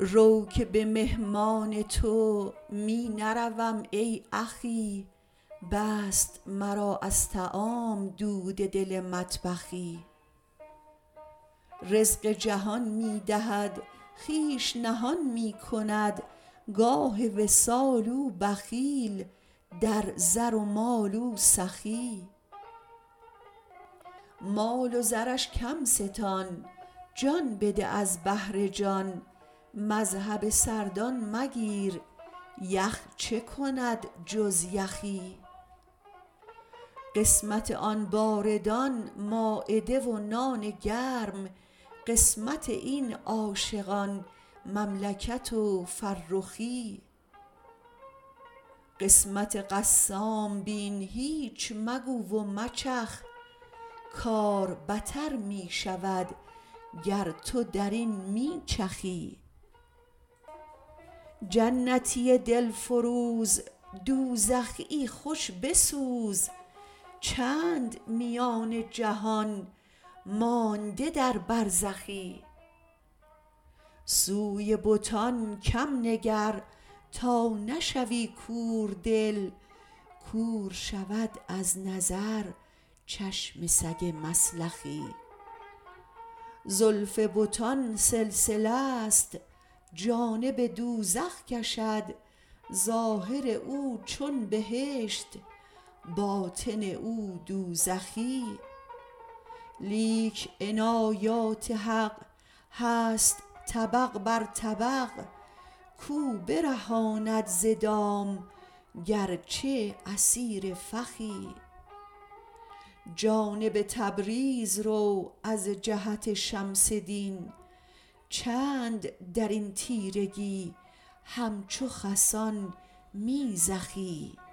رو که به مهمان تو می نروم ای اخی، بست مرا از طعام دود دل مطبخی. رزق جهان می دهد خویش نهان می کند، گاه وصال او بخیل در زر و مال او سخی. مال و زرش کم ستان، جان بده از بهر جان، مذهب سردان مگیر یخ چه کند جز یخی. قسمت آن باردان مایده و نان گرم، قسمت این عاشقان مملکت و فرخی. قسمت قسام بین هیچ مگو و مچخ، کار بتر می شود گر تو درین می چخی. جنتی دلفروز دوزخیی خوش بسوز، چند میان جهان مانده در برزخی. سوی بتان کم نگر تا نشوی کوردل، کور شود از نظر چشم سگ مسلخی. زلف بتان سلسله ست جانب دوزخ کشد، ظاهر او چون بهشت باطن او دوزخی. لیک عنایات حق هست طبق بر طبق، کو برهاند ز دام گرچه اسیر فخی. جانب تبریز رو از جهت شمس دین، چند درین تیرگی همچو خسان می زخی.